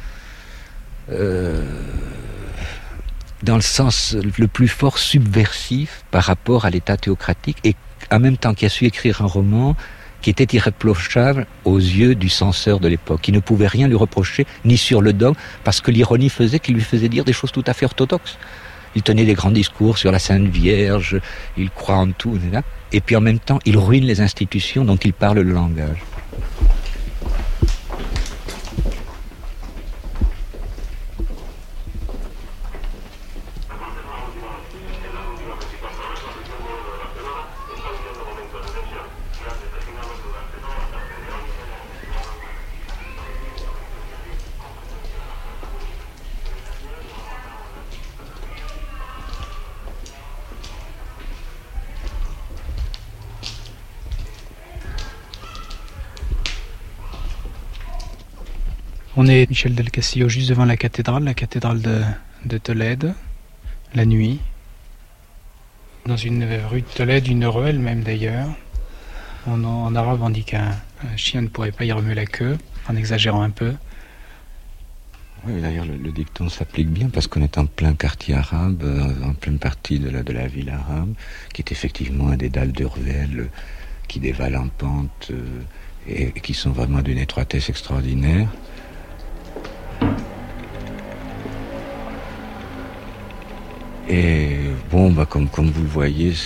[SPEAKER 4] dans le sens le plus fort subversif par rapport à l'État théocratique, et en même temps qui a su écrire un roman qui était irréprochable aux yeux du censeur de l'époque, qui ne pouvait rien lui reprocher, ni sur le dogme, parce que l'ironie faisait qu'il lui faisait dire des choses tout à fait orthodoxes. Il tenait des grands discours sur la Sainte Vierge, il croit en tout, etc. Et puis en même temps, il ruine les institutions dont il parle le langage.
[SPEAKER 3] On est, Michel del Castillo, juste devant la cathédrale de Tolède, la nuit. Dans une rue de Tolède, une ruelle même d'ailleurs. En arabe, on dit qu'un chien ne pourrait pas y remuer la queue, en exagérant un peu.
[SPEAKER 4] Oui, d'ailleurs, le dicton s'applique bien parce qu'on est en plein quartier arabe, en pleine partie de la ville arabe, qui est effectivement un des dalles de ruelle qui dévalent en pente et qui sont vraiment d'une étroitesse extraordinaire. Et bon, comme vous le voyez,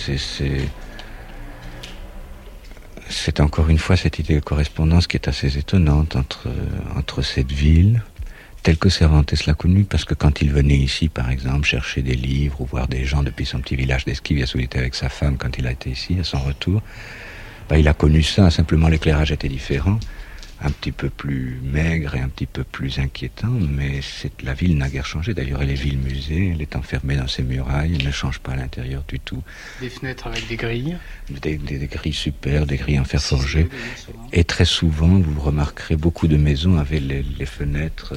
[SPEAKER 4] c'est encore une fois cette idée de correspondance qui est assez étonnante entre cette ville, telle que Cervantes l'a connue, parce que quand il venait ici, par exemple, chercher des livres ou voir des gens depuis son petit village d'Esquivias où il était avec sa femme quand il a été ici, à son retour, il a connu ça, simplement l'éclairage était différent, un petit peu plus maigre et un petit peu plus inquiétant, mais la ville n'a guère changé. D'ailleurs, elle est ville-musée, elle est enfermée dans ses murailles, elle ne change pas à l'intérieur du tout.
[SPEAKER 3] Des fenêtres avec des grilles.
[SPEAKER 4] Des grilles super, des grilles en fer forgé. Et très souvent, vous remarquerez beaucoup de maisons avec les fenêtres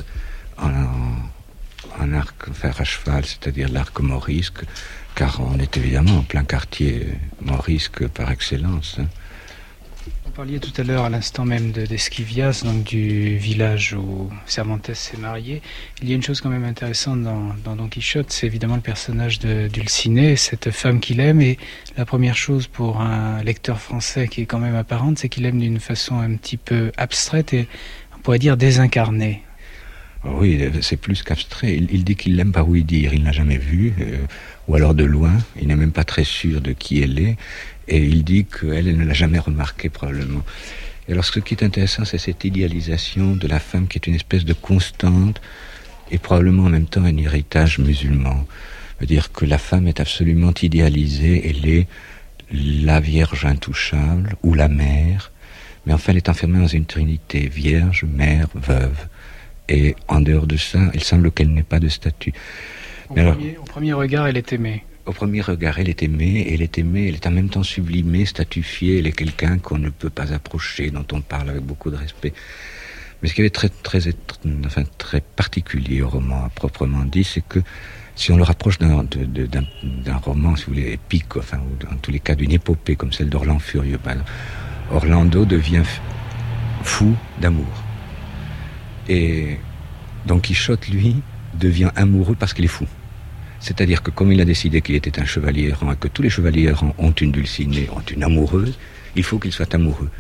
[SPEAKER 4] en arc, à cheval, c'est-à-dire l'arc morisque, car on est évidemment en plein quartier morisque par excellence.
[SPEAKER 3] Vous parliez tout à l'heure, à l'instant même, d'Esquivias, donc du village où Cervantes s'est marié. Il y a une chose quand même intéressante dans Don Quichotte, c'est évidemment le personnage de Dulcinée, cette femme qu'il aime. Et la première chose pour un lecteur français qui est quand même apparente, c'est qu'il aime d'une façon un petit peu abstraite et, on pourrait dire, désincarnée.
[SPEAKER 4] Oui, c'est plus qu'abstrait. Il dit qu'il l'aime par ouï dire, il ne l'a jamais vue, ou alors de loin, il n'est même pas très sûr de qui elle est. Et il dit qu'elle ne l'a jamais remarqué, probablement. Et alors, ce qui est intéressant, c'est cette idéalisation de la femme qui est une espèce de constante et probablement en même temps un héritage musulman. C'est-à-dire que la femme est absolument idéalisée, elle est la Vierge intouchable ou la mère, mais enfin, elle est enfermée dans une trinité, vierge, mère, veuve. Et en dehors de ça, il semble qu'elle n'ait pas de statut.
[SPEAKER 3] Au premier regard, elle est aimée.
[SPEAKER 4] Au premier regard, elle est aimée, elle est en même temps sublimée, statifiée, elle est quelqu'un qu'on ne peut pas approcher, dont on parle avec beaucoup de respect. Mais ce qui est très particulier au roman, à proprement dit, c'est que si on le rapproche d'un roman, si vous voulez, épique, ou en tous les cas d'une épopée comme celle d'Orlan Furieux, Orlando devient fou d'amour. Et Don Quichotte, lui, devient amoureux parce qu'il est fou. C'est-à-dire que comme il a décidé qu'il était un chevalier errant et que tous les chevaliers errants ont une Dulcinée, ont une amoureuse, il faut qu'il soit amoureux.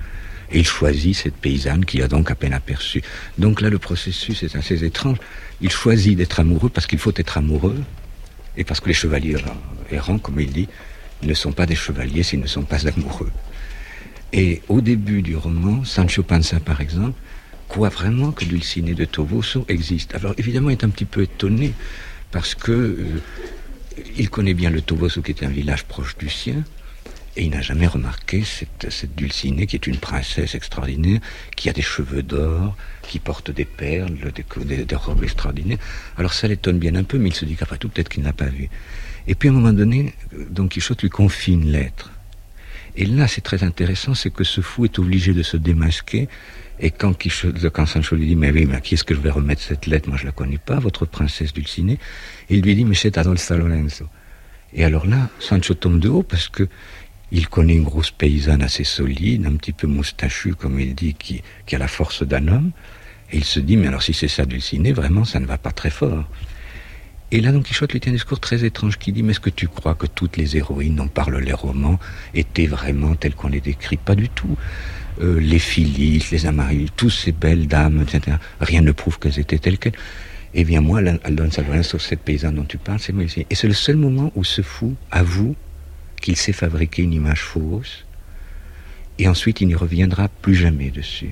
[SPEAKER 4] Et il choisit cette paysanne qu'il a donc à peine aperçue. Donc là, le processus est assez étrange. Il choisit d'être amoureux parce qu'il faut être amoureux, et parce que les chevaliers errants, comme il dit, ne sont pas des chevaliers s'ils ne sont pas amoureux. Et au début du roman, Sancho Panza, par exemple, croit vraiment que Dulcinea de Toboso existe. Alors évidemment, il est un petit peu étonné, parce que il connaît bien le Toboso, qui est un village proche du sien, et il n'a jamais remarqué cette Dulcinea, qui est une princesse extraordinaire, qui a des cheveux d'or, qui porte des perles, des robes extraordinaires. Alors ça l'étonne bien un peu, mais il se dit qu'après tout, peut-être qu'il ne l'a pas vue. Et puis à un moment donné, Don Quichotte lui confie une lettre. Et là, c'est très intéressant, c'est que ce fou est obligé de se démasquer. Et quand Sancho lui dit, mais oui, mais à qui est-ce que je vais remettre cette lettre? Moi, je la connais pas, votre princesse Dulcinea. Il lui dit, mais c'est à Don Lorenzo. Et alors là, Sancho tombe de haut parce que il connaît une grosse paysanne assez solide, un petit peu moustachue, comme il dit, qui a la force d'un homme. Et il se dit, mais alors si c'est ça Dulcinea, vraiment, ça ne va pas très fort. Et là, Don Quichotte lui tient un discours très étrange qui dit, mais est-ce que tu crois que toutes les héroïnes dont parlent les romans étaient vraiment telles qu'on les décrit? Pas du tout. Les Phyllis, les Amarilles, toutes ces belles dames, etc. Rien ne prouve qu'elles étaient telles quelles. Eh bien moi, Don Lorenzo, cette paysanne dont tu parles, c'est moi ici. Et c'est le seul moment où ce fou avoue qu'il s'est fabriqué une image fausse, et ensuite il n'y reviendra plus jamais dessus.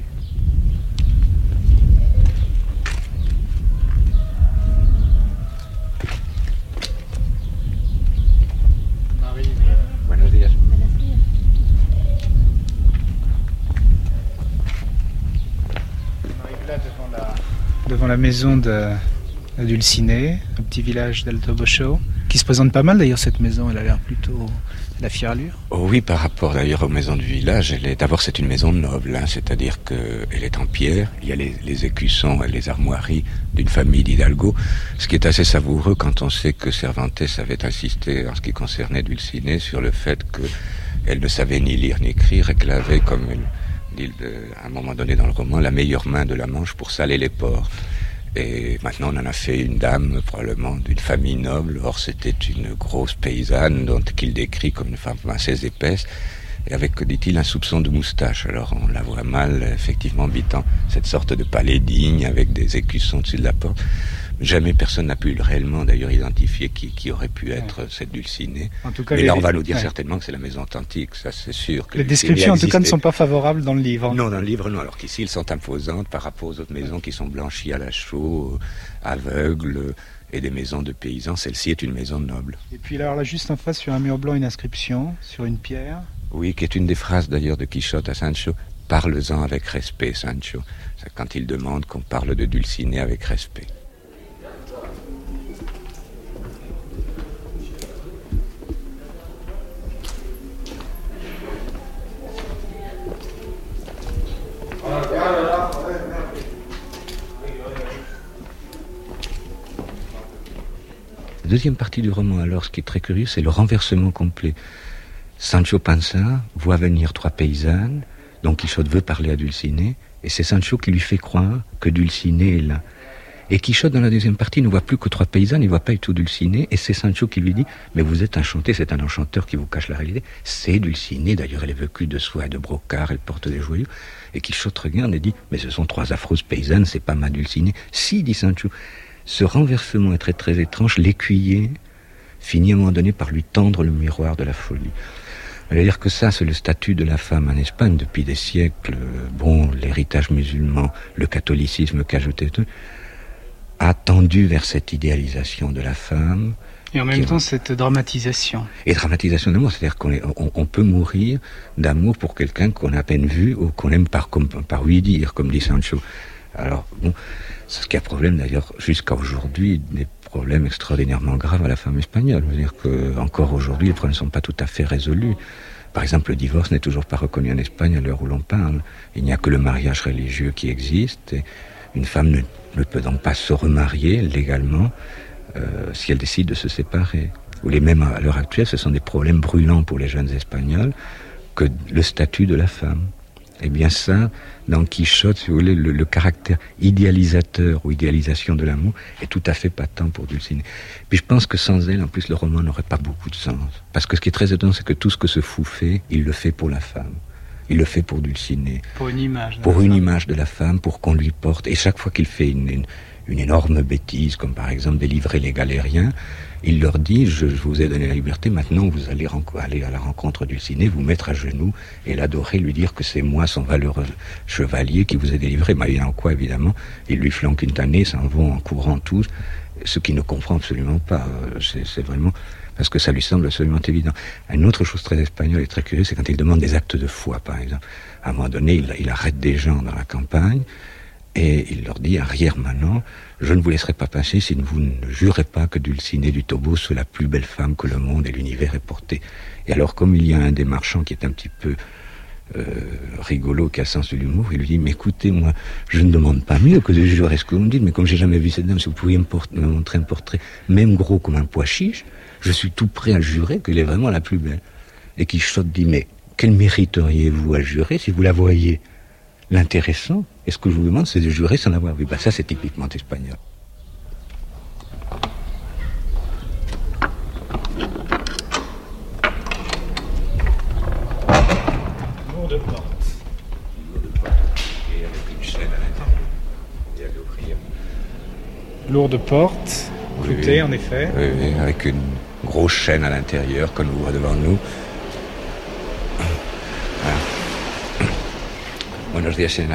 [SPEAKER 4] Buenos días.
[SPEAKER 3] On arrive là devant la maison de Dulcinea, un petit village del Toboso, qui se présente pas mal d'ailleurs. Cette maison, elle a l'air plutôt la fière allure.
[SPEAKER 4] Oh oui, par rapport d'ailleurs aux maisons du village, d'abord c'est une maison noble, c'est-à-dire qu'elle est en pierre, il y a les écussons et les armoiries d'une famille d'Hidalgo, ce qui est assez savoureux quand on sait que Cervantes avait insisté en ce qui concernait Dulcinea sur le fait qu'elle ne savait ni lire ni écrire et qu'elle avait, comme il dit à un moment donné dans le roman, la meilleure main de la Manche pour saler les porcs. Et maintenant on en a fait une dame probablement d'une famille noble. Or c'était une grosse paysanne qu'il décrit comme une femme assez épaisse et avec, dit-il, un soupçon de moustache. Alors on la voit mal effectivement habitant cette sorte de palais digne avec des écussons dessus de la porte. Jamais personne n'a pu réellement d'ailleurs identifier qui aurait pu être cette Dulcinea. En tout cas, mais là on va nous dire certainement que c'est la maison authentique, ça c'est sûr. Que
[SPEAKER 3] les descriptions en tout cas ne sont pas favorables dans le livre.
[SPEAKER 4] Non, dans le livre non, alors qu'ici ils sont imposantes par rapport aux autres maisons qui sont blanchies à la chaux, aveugles, et des maisons de paysans. Celle-ci est une maison noble.
[SPEAKER 3] Et puis là juste en face sur un mur blanc une inscription sur une pierre.
[SPEAKER 4] Oui, qui est une des phrases d'ailleurs de Quichotte à Sancho. Parle-en avec respect, Sancho. C'est quand il demande qu'on parle de Dulcinea avec respect. La deuxième partie du roman, alors, ce qui est très curieux, c'est le renversement complet. Sancho Panza voit venir trois paysannes, dont Quichotte veut parler à Dulcinea, et c'est Sancho qui lui fait croire que Dulcinea est là. Et Quichotte, dans la deuxième partie, ne voit plus que trois paysannes, il ne voit pas du tout Dulcinea, et c'est Sancho qui lui dit « Mais vous êtes enchanté, c'est un enchanteur qui vous cache la réalité. C'est Dulcinea, d'ailleurs elle est vêtue de soie et de brocart, elle porte des joyaux. » Et Quichotte regarde et dit « Mais ce sont trois affreuses paysannes, c'est pas ma Dulcinea. » Si, dit Sancho. Ce renversement est très très étrange. L'écuyer finit à un moment donné par lui tendre le miroir de la folie. C'est-à-dire que ça, c'est le statut de la femme en Espagne depuis des siècles. Bon, l'héritage musulman, le catholicisme qu'ajoutait tout, a tendu vers cette idéalisation de la femme.
[SPEAKER 3] Et en même temps, cette dramatisation.
[SPEAKER 4] Et dramatisation d'amour, c'est-à-dire qu'on peut mourir d'amour pour quelqu'un qu'on a à peine vu ou qu'on aime par oui dire, comme dit Sancho. Alors, bon, c'est ce qui a problème d'ailleurs jusqu'à aujourd'hui, des problèmes extraordinairement graves à la femme espagnole. Je veux dire qu'encore aujourd'hui, les problèmes ne sont pas tout à fait résolus. Par exemple, le divorce n'est toujours pas reconnu en Espagne à l'heure où l'on parle. Il n'y a que le mariage religieux qui existe. Et une femme ne peut donc pas se remarier légalement si elle décide de se séparer. Ou les mêmes à l'heure actuelle, ce sont des problèmes brûlants pour les jeunes Espagnols que le statut de la femme. Eh bien ça, dans Quichotte, si vous voulez, le caractère idéalisateur ou idéalisation de l'amour est tout à fait patent pour Dulcinea. Puis je pense que sans elle, en plus, le roman n'aurait pas beaucoup de sens. Parce que ce qui est très étonnant, c'est que tout ce que ce fou fait, il le fait pour la femme. Il le fait pour Dulcinée.
[SPEAKER 3] Pour une image.
[SPEAKER 4] Pour une image de la femme, pour qu'on lui porte. Et chaque fois qu'il fait une énorme bêtise, comme par exemple délivrer les galériens, il leur dit, je vous ai donné la liberté, maintenant vous allez aller à la rencontre du Dulcinée, vous mettre à genoux et l'adorer, lui dire que c'est moi, son valeureux chevalier, qui vous a délivré. Mais il en quoi, évidemment, il lui flanque une tannée, s'en vont en courant tous, ce qui ne comprend absolument pas. C'est vraiment... parce que ça lui semble absolument évident. Une autre chose très espagnole et très curieuse, c'est quand il demande des actes de foi, par exemple. À un moment donné, il arrête des gens dans la campagne, et il leur dit, arrière maintenant, je ne vous laisserai pas passer si vous ne jurez pas que Dulcinée du Tobo soit la plus belle femme que le monde et l'univers ait portée. Et alors, comme il y a un des marchands qui est un petit peu rigolo, qui a le sens de l'humour, il lui dit, mais écoutez, moi, je ne demande pas mieux que de jurer ce que vous me dites, mais comme j'ai jamais vu cette dame, si vous pouviez me montrer un portrait, même gros comme un pois chiche, je suis tout prêt à jurer qu'elle est vraiment la plus belle. Et Quichotte dit, mais quel mériteriez-vous à jurer si vous la voyez? L'intéressant, et ce que je vous demande, c'est de jurer sans l'avoir vu. Ça, c'est typiquement espagnol.
[SPEAKER 3] Lourde porte.
[SPEAKER 4] Et avec une chaîne à l'intérieur. Et à l'ouvrir.
[SPEAKER 3] Lourde porte, cloutée, en effet.
[SPEAKER 4] Oui, avec une grosse chaîne à l'intérieur qu'on ouvre devant nous. Voilà. Buenos días, Siena.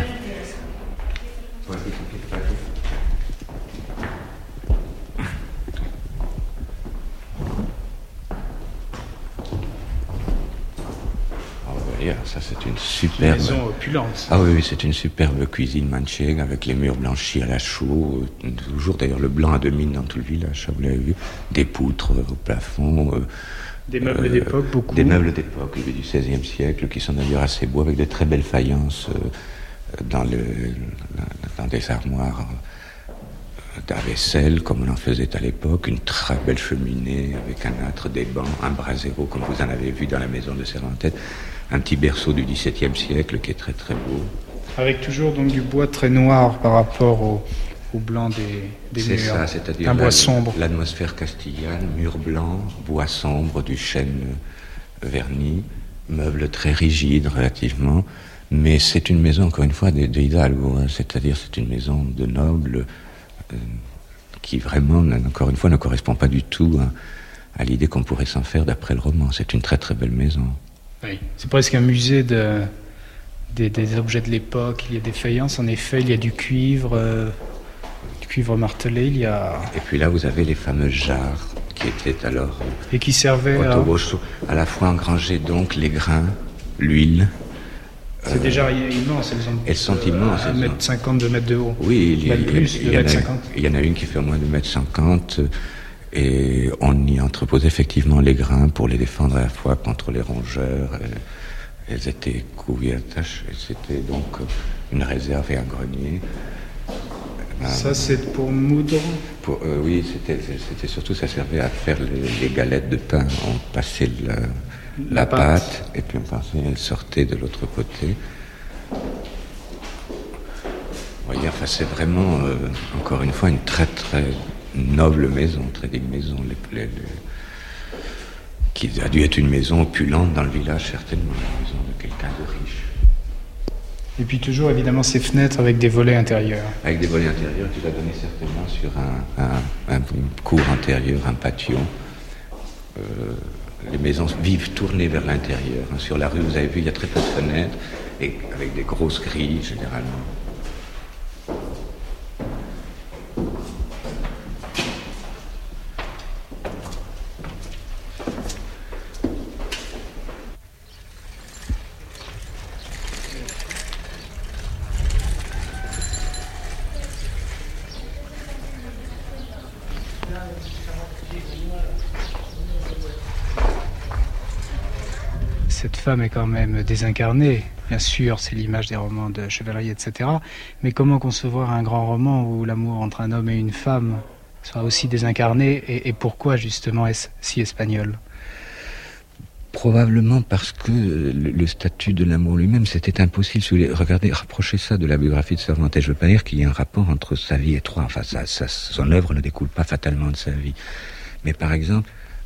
[SPEAKER 4] Ça, c'est une superbe...
[SPEAKER 3] Une maison opulente.
[SPEAKER 4] Ah oui, c'est une superbe cuisine manchègue avec les murs blanchis à la chaux. Toujours, d'ailleurs, le blanc à demi dans tout le village, ça vous l'avez vu. Des poutres au plafond.
[SPEAKER 3] Des meubles d'époque, beaucoup.
[SPEAKER 4] Des meubles d'époque, du XVIe siècle, qui sont d'ailleurs assez beaux, avec de très belles faïences dans des armoires à vaisselle, comme on en faisait à l'époque. Une très belle cheminée avec un âtre, des bancs, un brasero, comme vous en avez vu dans la maison de Cervantes. Un petit berceau du XVIIe siècle qui est très très beau.
[SPEAKER 3] Avec toujours donc du bois très noir par rapport au blanc des murs.
[SPEAKER 4] C'est ça, c'est-à-dire
[SPEAKER 3] un bois sombre.
[SPEAKER 4] L'atmosphère castillane, mur blanc, bois sombre, du chêne verni, meubles très rigides relativement, mais c'est une maison, encore une fois, de Hidalgo, hein, c'est-à-dire c'est une maison de nobles qui vraiment, encore une fois, ne correspond pas du tout à l'idée qu'on pourrait s'en faire d'après le roman. C'est une très très belle maison.
[SPEAKER 3] Oui, c'est presque un musée des objets de l'époque. Il y a des faïences, en effet, il y a du cuivre martelé, il y a...
[SPEAKER 4] Et puis là, vous avez les fameuses jarres qui étaient alors...
[SPEAKER 3] Et qui servaient
[SPEAKER 4] à la fois engranger donc les grains, l'huile...
[SPEAKER 3] C'est déjà immense,
[SPEAKER 4] elles sont immenses.
[SPEAKER 3] 1m50, 2 mètres de haut.
[SPEAKER 4] Oui, il y en a une qui fait au moins 2,50 m. Et on y entreposait effectivement les grains pour les défendre à la fois contre les rongeurs. Elles étaient couvertes, et c'était donc une réserve et un grenier.
[SPEAKER 3] Ça, c'est pour moudre?
[SPEAKER 4] Oui, c'était surtout, ça servait à faire les galettes de pain. On passait la pâte, et puis on passait, elle sortait de l'autre côté. Vous voyez, enfin, c'est vraiment, encore une fois, une très très noble maison, très digne maison, qui a dû être une maison opulente dans le village, certainement, une maison de quelqu'un de riche.
[SPEAKER 3] Et puis toujours, évidemment, ces fenêtres avec des volets intérieurs.
[SPEAKER 4] Avec des volets intérieurs qui va donner certainement sur un cour intérieur, un patio. Les maisons vivent tournées vers l'intérieur. Sur la rue, vous avez vu, il y a très peu de fenêtres, et avec des grosses grilles, généralement.
[SPEAKER 3] Cette femme est quand même désincarnée. Bien sûr, c'est l'image des romans de chevalerie, etc. Mais comment concevoir un grand roman où l'amour entre un homme et une femme soit aussi désincarné, et pourquoi justement est-ce si espagnol?
[SPEAKER 4] Probablement parce que le statut de l'amour lui-même, c'était impossible. Regardez, rapprochez ça de la biographie de Cervantes. Je ne veux pas dire qu'il y ait un rapport entre sa vie et Troie. Enfin, son œuvre ne découle pas fatalement de sa vie. Mais par exemple,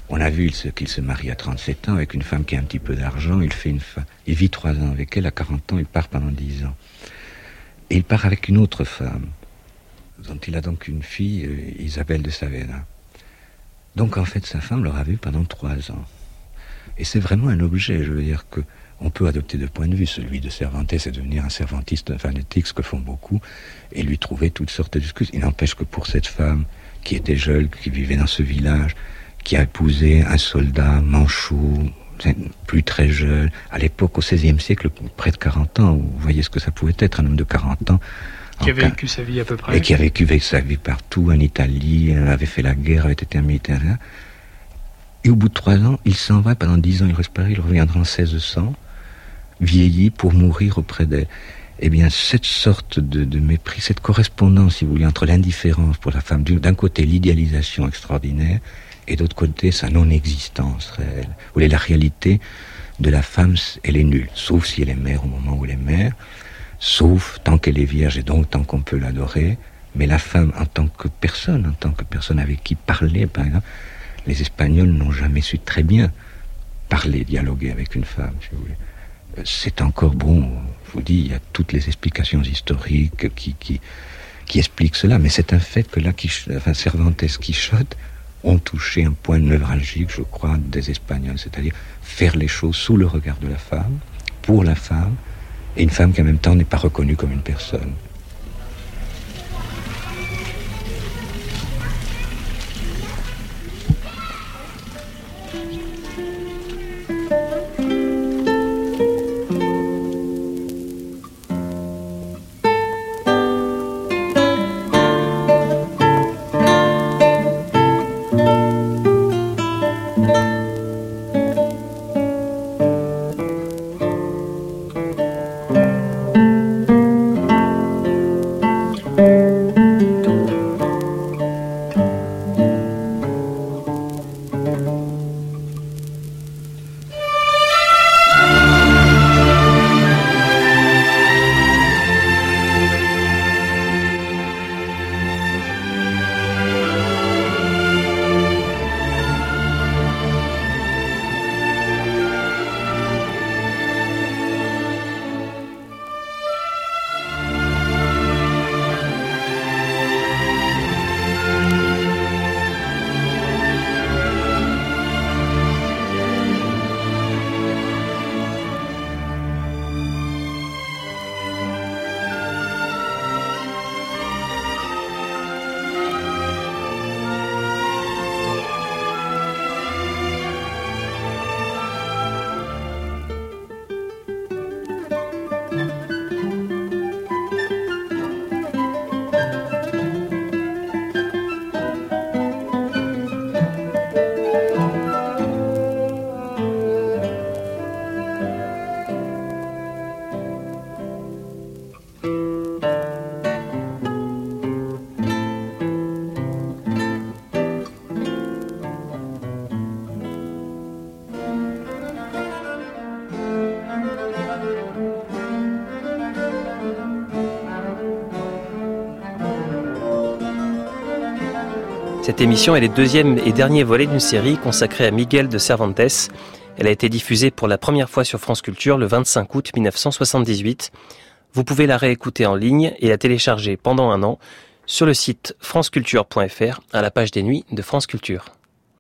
[SPEAKER 4] On a vu qu'il se marie à 37 ans avec une femme qui a un petit peu d'argent. Il vit 3 ans avec elle. À 40 ans, il part pendant 10 ans. Et il part avec une autre femme, dont il a donc une fille, Isabelle de Savena. Donc en fait, sa femme l'aura vu pendant 3 ans. Et c'est vraiment un objet, je veux dire que on peut adopter deux points de vue. Celui de Cervantes, c'est devenir un cervantiste fanatique, ce que font beaucoup, et lui trouver toutes sortes d'excuses. Il n'empêche que pour cette femme qui était jeune, qui vivait dans ce village, qui a épousé un soldat manchou, plus très jeune, à l'époque, au XVIe siècle, près de 40 ans, vous voyez ce que ça pouvait être, un homme de 40 ans.
[SPEAKER 3] Qui avait vécu sa vie à peu près.
[SPEAKER 4] Et qui a vécu sa vie partout, en Italie, avait fait la guerre, avait été un militaire. Et au bout de 3 ans, il s'en va, pendant 10 ans, il reste Paris, il reviendra en 1600, vieilli, pour mourir auprès d'elle. Eh bien, cette sorte de mépris, cette correspondance, si vous voulez, entre l'indifférence pour la femme, d'un côté l'idéalisation extraordinaire, et d'autre côté sa non-existence réelle. Vous voyez, la réalité de la femme, elle est nulle, sauf si elle est mère au moment où elle est mère, sauf tant qu'elle est vierge et donc tant qu'on peut l'adorer. Mais la femme en tant que personne avec qui parler, par exemple, les Espagnols n'ont jamais su très bien parler, dialoguer avec une femme, si vous voulez. C'est encore bon, je vous dis, il y a toutes les explications historiques qui expliquent cela, mais c'est un fait que là, Cervantes, Quichotte ont touché un point névralgique, je crois, des Espagnols, c'est-à-dire faire les choses sous le regard de la femme, pour la femme, et une femme qui en même temps n'est pas reconnue comme une personne.
[SPEAKER 2] Cette émission est le deuxième et dernier volet d'une série consacrée à Miguel de Cervantes. Elle a été diffusée pour la première fois sur France Culture le 25 août 1978. Vous pouvez la réécouter en ligne et la télécharger pendant 1 an sur le site franceculture.fr à la page des nuits de France Culture.